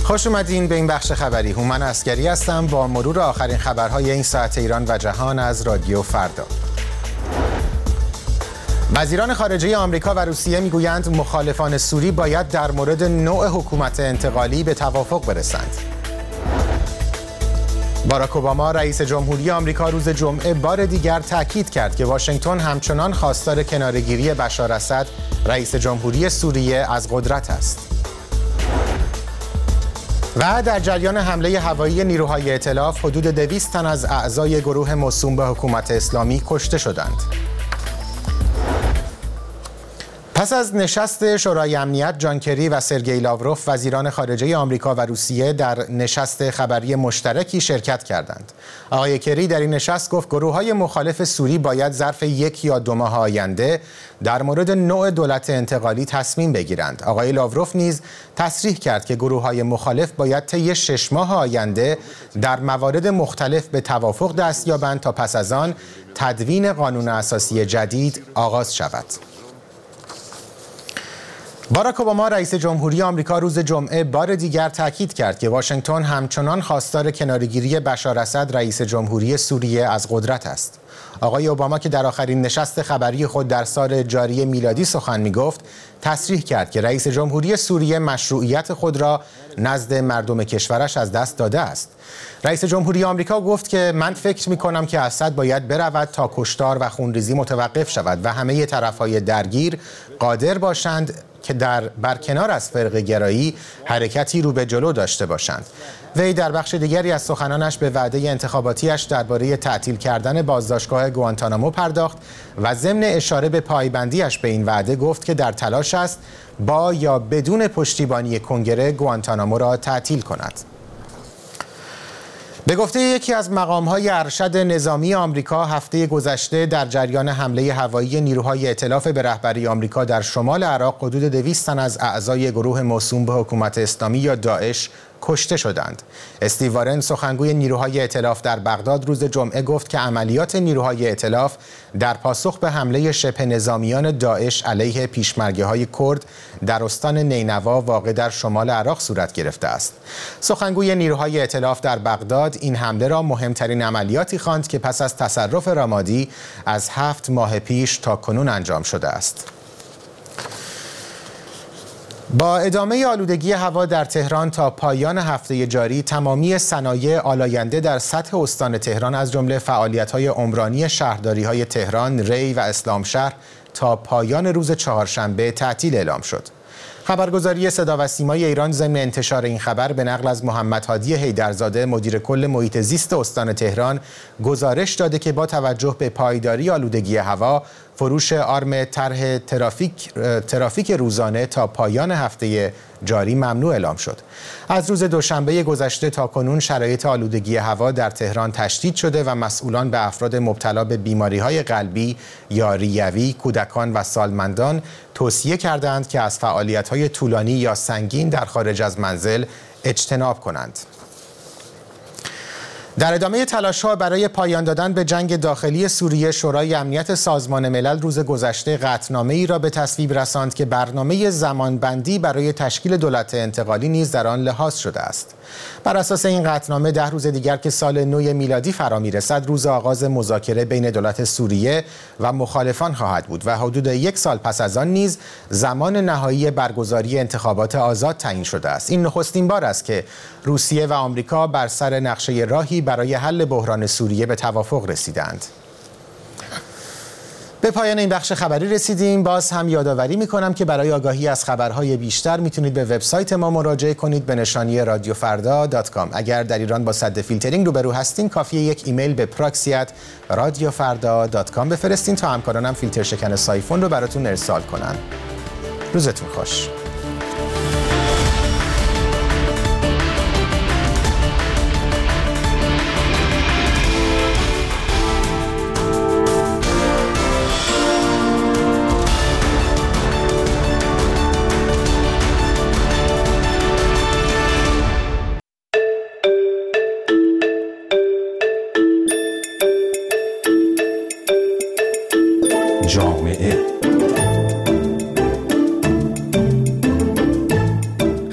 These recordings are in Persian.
خوش اومدین به این بخش خبری. هومن عسگری هستم با مرور آخرین خبرهای این ساعت ایران و جهان از رادیو فردا. وزیران خارجه آمریکا و روسیه میگویند مخالفان سوری باید در مورد نوع حکومت انتقالی به توافق برسند. باراک اوباما رئیس جمهوری آمریکا روز جمعه بار دیگر تاکید کرد که واشنگتن همچنان خواستار کناره‌گیری بشار اسد رئیس جمهوری سوریه از قدرت است. و در جریان حمله هوایی نیروهای ائتلاف حدود 200 تن از اعضای گروه موسوم به حکومت اسلامی کشته شدند. پس از نشست شورای امنیت، جان کری و سرگئی لاوروف وزیران خارجه آمریکا و روسیه در نشست خبری مشترکی شرکت کردند. آقای کری در این نشست گفت گروه‌های مخالف سوری باید ظرف 1 یا 2 ماه آینده در مورد نوع دولت انتقالی تصمیم بگیرند. آقای لاوروف نیز تصریح کرد که گروه‌های مخالف باید طی 6 ماه آینده در موارد مختلف به توافق دست یابند تا پس از آن تدوین قانون اساسی جدید آغاز شود. باراک اوباما رئیس جمهوری آمریکا روز جمعه بار دیگر تاکید کرد که واشنگتن همچنان خواستار کناره‌گیری بشار اسد رئیس جمهوری سوریه از قدرت است. آقای اوباما که در آخرین نشست خبری خود در سال جاری میلادی سخن می‌گفت، تصریح کرد که رئیس جمهوری سوریه مشروعیت خود را نزد مردم کشورش از دست داده است. رئیس جمهوری آمریکا گفت که من فکر می‌کنم که اسد باید برود تا کشتار و خونریزی متوقف شود و همه طرف‌های درگیر قادر باشند که در برکنار از فرقه گرایی حرکتی رو به جلو داشته باشند. وی در بخش دیگری از سخنانش به وعده انتخاباتیش درباره تعطیل کردن بازداشتگاه گوانتانامو پرداخت و ضمن اشاره به پایبندیش به این وعده گفت که در تلاش است با یا بدون پشتیبانی کنگره گوانتانامو را تعطیل کند. به گفته یکی از مقام‌های ارشد نظامی آمریکا، هفته گذشته در جریان حمله هوایی نیروهای ائتلاف به رهبری آمریکا در شمال عراق حدود 200 تن از اعضای گروه موسوم به حکومت اسلامی یا داعش کشته شدند. استیو وارن سخنگوی نیروهای ائتلاف در بغداد روز جمعه گفت که عملیات نیروهای ائتلاف در پاسخ به حمله شبه نظامیان داعش علیه پیشمرگه‌های کرد در استان نینوا واقع در شمال عراق صورت گرفته است. سخنگوی نیروهای ائتلاف در بغداد این حمله را مهمترین عملیاتی خواند که پس از تصرف رمادی از 7 ماه پیش تا کنون انجام شده است. با ادامه آلودگی هوا در تهران تا پایان هفته جاری، تمامی صنایع آلاینده در سطح استان تهران از جمله فعالیت‌های عمرانی شهرداری‌های تهران، ری و اسلامشهر تا پایان روز چهارشنبه تعطیل اعلام شد. خبرگزاری صدا و سیمای ایران ضمن انتشار این خبر به نقل از محمد هادی حیدرزاده مدیر کل محیط زیست استان تهران گزارش داده که با توجه به پایداری آلودگی هوا، فروش آرم طرح ترافیک روزانه تا پایان هفته جاری ممنوع اعلام شد. از روز دوشنبه گذشته تا کنون شرایط آلودگی هوا در تهران تشدید شده و مسئولان به افراد مبتلا به بیماری‌های قلبی یا ریوی، کودکان و سالمندان توصیه کردند که از فعالیت‌های طولانی یا سنگین در خارج از منزل اجتناب کنند. در ادامه تلاش‌ها برای پایان دادن به جنگ داخلی سوریه، شورای امنیت سازمان ملل روز گذشته قطعنامه‌ای را به تصویب رساند که برنامه زمانبندی برای تشکیل دولت انتقالی نیز در آن لحاظ شده است. بر اساس این قطعنامه 10 روز دیگر که سال نو میلادی فرا می‌رسد، روز آغاز مذاکره بین دولت سوریه و مخالفان خواهد بود و حدود 1 سال پس از آن نیز زمان نهایی برگزاری انتخابات آزاد تعیین شده است. این نخستین بار است که روسیه و آمریکا بر سر نقشه راهی برای حل بحران سوریه به توافق رسیدند. به پایان این بخش خبری رسیدیم. باز هم یادآوری می‌کنم که برای آگاهی از خبرهای بیشتر میتونید به وبسایت ما مراجعه کنید به نشانی radiofarda.com. اگر در ایران با سد فیلترینگ روبرو هستین، کافیه یک ایمیل به proxy@radiofarda.com بفرستین تا همکارانم فیلتر شکن سایفون رو براتون ارسال کنن. روزتون خوش. جامعه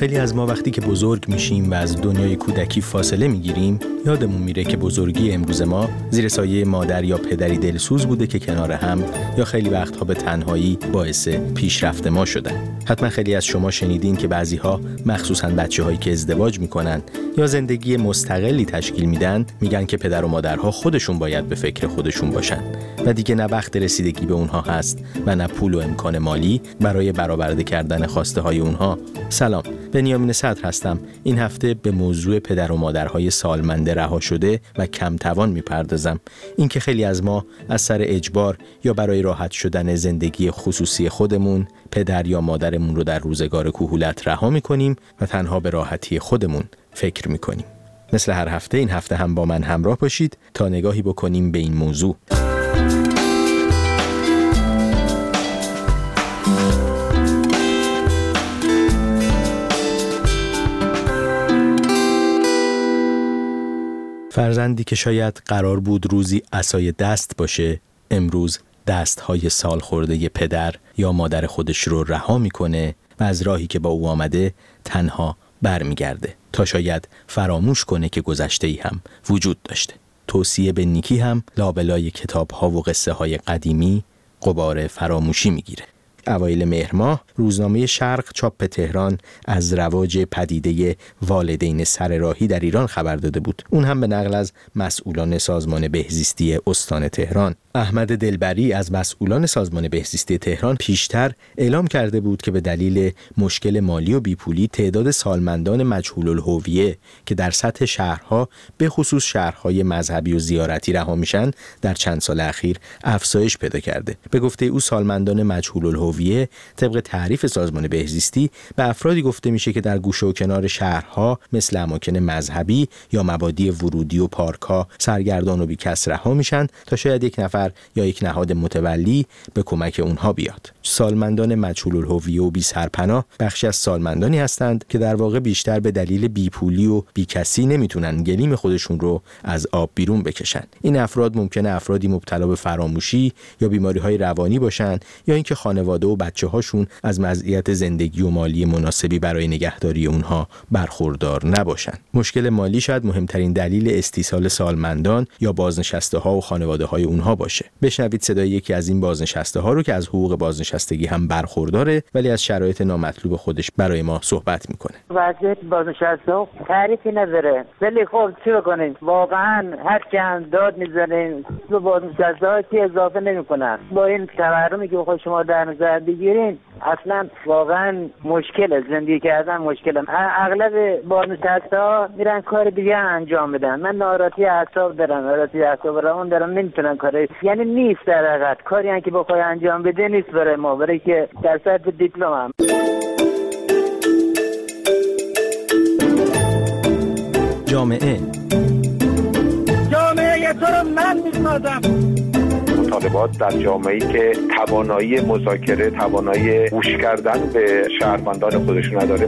خیلی از ما وقتی که بزرگ میشیم و از دنیای کودکی فاصله میگیریم، یادمون میره که بزرگی امروز ما زیر سایه مادر یا پدری دلسوز بوده که کنار هم یا خیلی وقتها به تنهایی باعث پیشرفت ما شدن. حتما خیلی از شما شنیدین که بعضیها مخصوصاً بچه‌هایی که ازدواج میکنن یا زندگی مستقلی تشکیل میدن میگن که پدر و مادرها خودشون باید به فکر خودشون باشن و دیگه نه وقت رسیدگی به اونها هست و نه پول و امکان مالی برای برآورده کردن خواسته های اونها. سلام، بنیامین صدر هستم. این هفته به موضوع پدر و مادرهای سالمنده رها شده و کم توان میپردازم. این که خیلی از ما از سر اجبار یا برای راحت شدن زندگی خصوصی خودمون پدر یا مادرمون رو در روزگار کهولت رها میکنیم و تنها به راحتی خودمون فکر میکنیم. مثل هر هفته این هفته هم با من همراه باشید تا نگاهی بکنیم به این موضوع. فرزندی که شاید قرار بود روزی عصای دست باشه، امروز دستهای سال خورده پدر یا مادر خودش رو رها میکنه و از راهی که با او آمده تنها برمیگرده تا شاید فراموش کنه که گذشته‌ای هم وجود داشته. توصیه به نیکی هم لابلای کتاب‌ها و قصه‌های قدیمی غبار فراموشی میگیره. اوایل مهر ماه روزنامه شرق چاپ تهران از رواج پدیده والدین سرراهی در ایران خبر داده بود. اون هم به نقل از مسئولان سازمان بهزیستی استان تهران. احمد دلبری از مسئولان سازمان بهزیستی تهران پیشتر اعلام کرده بود که به دلیل مشکل مالی و بیپولی تعداد سالمندان مجهول الهویه که در سطح شهرها به خصوص شهرهای مذهبی و زیارتی رها میشن در چند سال اخیر افزایش پیدا کرده. به گفته او سالمندان مجهول الهویه طبق تعریف سازمان بهزیستی به افرادی گفته میشه که در گوشه و کنار شهرها مثل اماکن مذهبی یا مبادی ورودی و پارک‌ها سرگردان و بی‌کس رها میشن تا شاید یک نفر یا یک نهاد متولی به کمک اونها بیاد. سالمندان مجهول الهویه و بی سرپناه بخشی از سالمندانی هستند که در واقع بیشتر به دلیل بیپولی و بیکسی نمیتونن گلیم خودشون رو از آب بیرون بکشن. این افراد ممکنه افرادی مبتلا به فراموشی یا بیماری‌های روانی باشن یا اینکه خانواده و بچه‌هاشون از وضعیت زندگی و مالی مناسبی برای نگهداری اونها برخوردار نباشن. مشکل مالی شاید مهمترین دلیل استیصال سالمندان یا بازنشسته‌ها و خانواده‌های اونها باشه. بشنوید صدای یکی از این بازنشسته‌ها رو که از حقوق بازنشستگی هم برخورداره ولی از شرایط نامطلوب خودش برای ما صحبت میکنه. وضعیت بازنشسته تعریفی نداره. ولی خب چی بکنیم؟ واقعا هر چند داد میزنیم به بازنشسته‌ها چی اضافه نمیکنن. با این تورمی که خود شما در نظر بگیرین اصلا واقعا مشکل زندگی کردن مشکل. اغلب بازنشسته‌ها میرن کار دیگه انجام بدن. من ناراحتی اعصاب روان دارم نمیتونن کاری یعنی نیست در حقیقت کاری هم که بخوای انجام بده نیست برای ما برای که در سطح دیپلم هم. جامعه تو رو من میشناسم. مطالبات در جامعه‌ای که توانایی مذاکره، توانایی گوش کردن به شهروندان خودشون نداره.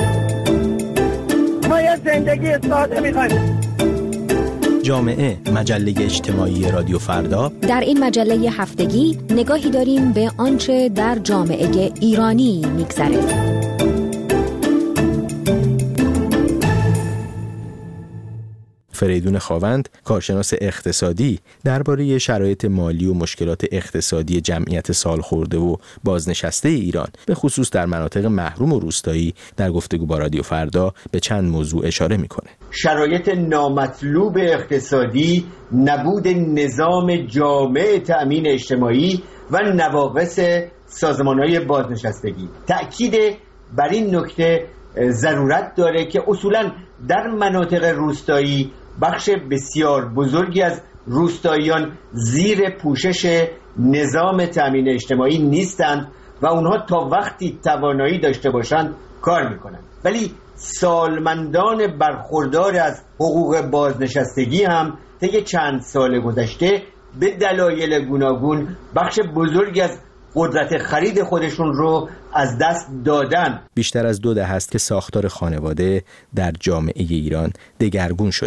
ما یه زندگی ساده می‌خوایم. جامعه، مجله اجتماعی رادیو فردا. در این مجله هفتگی نگاهی داریم به آنچه در جامعه ایرانی می‌گذره. فریدون خاوند، کارشناس اقتصادی، درباره شرایط مالی و مشکلات اقتصادی جمعیت سالخورده و بازنشسته ایران به خصوص در مناطق محروم و روستایی در گفتگو با رادیو فردا به چند موضوع اشاره میکنه. شرایط نامطلوب اقتصادی، نبود نظام جامع تأمین اجتماعی و نواقص سازمان‌های بازنشستگی. تأکید بر این نکته ضرورت داره که اصولاً در مناطق روستایی بخش بسیار بزرگی از روستاییان زیر پوشش نظام تأمین اجتماعی نیستند و اونها تا وقتی توانایی داشته باشند کار میکنند. ولی سالمندان برخوردار از حقوق بازنشستگی هم طی چند سال گذشته به دلایل گوناگون بخش بزرگی از قدرت خرید خودشون رو از دست دادن. بیشتر از 2 دهه است که ساختار خانواده در جامعه ایران دگرگون شده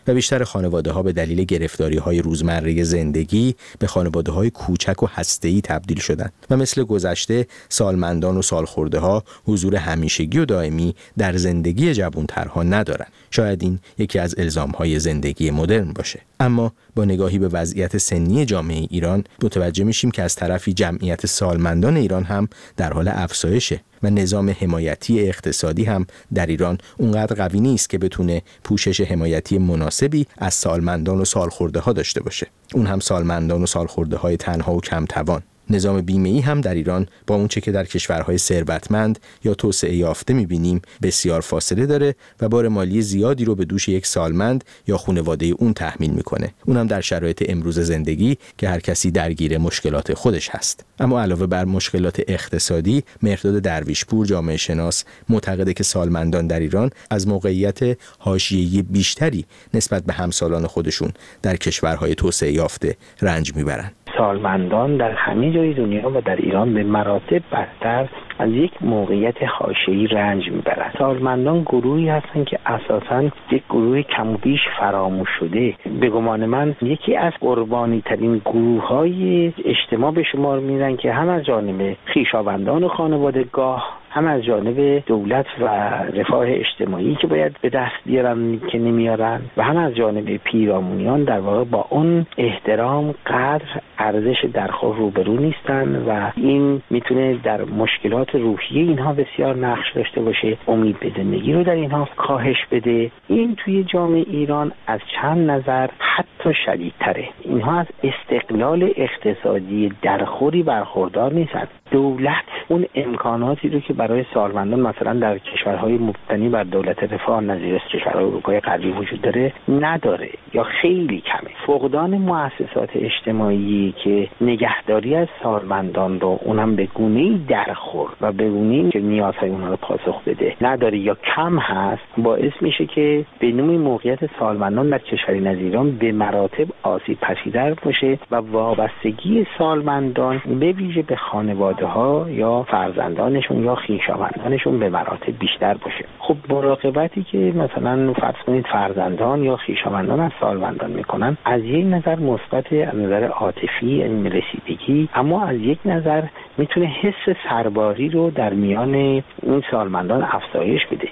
و بیشتر خانواده‌ها به دلیل گرفتاری‌های روزمره زندگی به خانواده‌های کوچک و هسته‌ای تبدیل شدند و مثل گذشته سالمندان و سالخورده‌ها حضور همیشگی و دائمی در زندگی جوان‌ترها ندارند. شاید این یکی از الزام‌های زندگی مدرن باشه. اما با نگاهی به وضعیت سنی جامعه ایران متوجه میشیم که از طرفی جمعیت سالمندان ایران هم در حال افزایشه و نظام حمایتی اقتصادی هم در ایران اونقدر قوی نیست که بتونه پوشش حمایتی مناسبی از سالمندان و سالخورده‌ها داشته باشه. اون هم سالمندان و سالخورده‌های تنها و کم توان. نظام بیمه‌ای هم در ایران با اونچه که در کشورهای ثروتمند یا توسعه یافته می‌بینیم بسیار فاصله داره و بار مالی زیادی رو به دوش یک سالمند یا خانواده اون تحمیل می‌کنه. اونم در شرایط امروز زندگی که هر کسی درگیر مشکلات خودش هست. اما علاوه بر مشکلات اقتصادی، مهرداد درویشپور جامعه شناس معتقده که سالمندان در ایران از موقعیت حاشیه‌ای بیشتری نسبت به همسالان خودشون در کشورهای توسعه یافته رنج می‌برند. سالمندان در همه جای دنیا و در ایران به مراتب بدتر از یک موقعیت حاشیه‌ای رنج میبرند. سالمندان گروهی هستند که اساساً یک گروه کم و بیش فراموش شده. به گمان من یکی از قربانی ترین گروه‌های اجتماع به شمار میرن که هم از جانب خویشاوندان و خانوادگاه، هم از جانب دولت و رفاه اجتماعی که باید به دست بیارن که نمیارن، و هم از جانب پیرامونیان در واقع با اون احترام قدر ارزش در خود روبرو نیستن و این میتونه در مشکلات روحی اینها بسیار نقش داشته باشه، امید به زندگی رو در اینها کاهش بده. این توی جامعه ایران از چند نظر حتی شدیدتره. اینها از استقلال اقتصادی درخوری برخوردار نیستن. دولت اون امکاناتی رو که برای سالمندان مثلا در کشورهای مبتنی بر دولت رفاه نظیر کشورهای اروپای غربی وجود داره نداره یا خیلی کمه. فقدان مؤسسات اجتماعی که نگهداری از سالمندان رو اونم به گونه‌ای درخور و به گونه‌ای که نیازهای اونها رو پاسخ بده نداره یا کم هست، باعث میشه که به نوعی موقعیت سالمندان در کشوری نظیر ایران به مراتب آسیب پذیرتر باشه و وابستگی سالمندان به ویژه به خانواده‌ها یا فرزندانشون یا خویشاوندانشون به مراتب بیشتر باشه. خب مراقبتی که مثلا فرض کنید فرزندان یا خویشاوندان از سالمندان میکنن از یک نظر مثبت، از نظر عاطفی رسیدگی، اما از یک نظر میتونه حس سرباری رو در میان این سالمندان افزایش بده.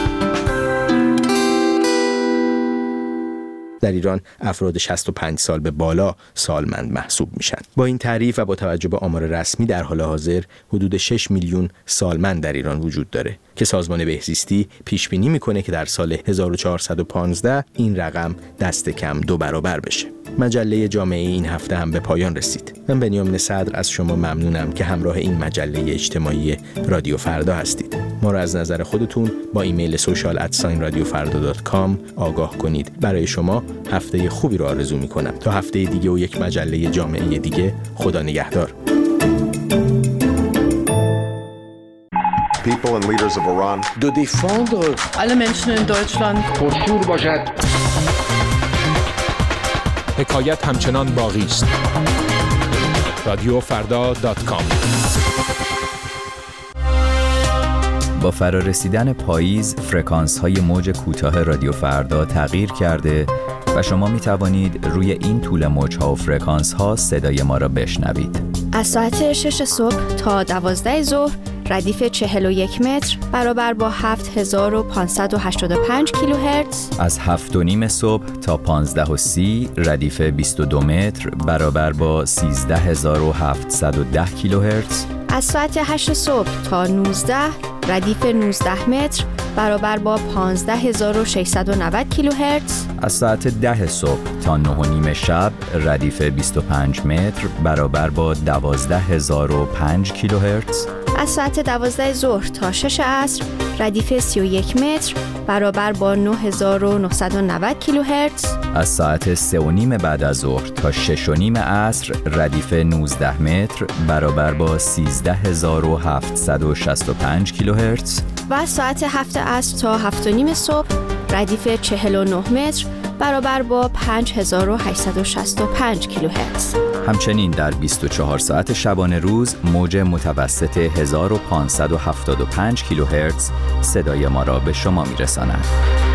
در ایران افراد 65 سال به بالا سالمند محسوب میشن. با این تعریف و با توجه به آمار رسمی در حال حاضر حدود 6 میلیون سالمند در ایران وجود داره که سازمان بهزیستی پیش بینی میکنه که در سال 1415 این رقم دست کم 2 برابر بشه. مجله جامعه این هفته هم به پایان رسید. من بنیامین صدر از شما ممنونم که همراه این مجله اجتماعی رادیو فردا هستید. ما را از نظر خودتون با ایمیل social@radiofarda.com آگاه کنید. برای شما هفته خوبی را آرزو می‌کنم. تا هفته دیگه و یک مجله جامعه دیگه، خدا نگهدار. People and leaders of Iran de défendre alle Menschen in Deutschland پرشور باشد. حکایت همچنان باقی است. radiofarda.com. با فرارسیدن پاییز فرکانس‌های موج کوتاه رادیو فردا تغییر کرده و شما می توانید روی این طول موج‌ها و فرکانس‌ها صدای ما را بشنوید. از ساعت 6 صبح تا 12 ظهر ردیف 41 متر برابر با 7585 کیلوهرتز. از 7:30 صبح تا 15:30 ردیف 22 متر برابر با 13710 کیلوهرتز. از ساعت 8 صبح تا 19 ردیف 19 متر برابر با 15690 کیلوهرتز. از ساعت 10 صبح تا 9:30 شب ردیف 25 متر برابر با 12005 کیلوهرتز. از ساعت 12 ظهر تا 6 عصر ردیف 31 متر برابر با 9990 کیلوهرتز. از ساعت 3:30 بعد از ظهر تا 6:30 عصر ردیف 19 متر برابر با 13765 کیلوهرتز. و از ساعت 7 عصر تا 7:30 صبح ردیف 49 متر برابر با 5865 کیلوهرتز. همچنین در 24 ساعت شبانه روز موج متوسط 1575 کیلوهرتز صدای ما را به شما می‌رساند.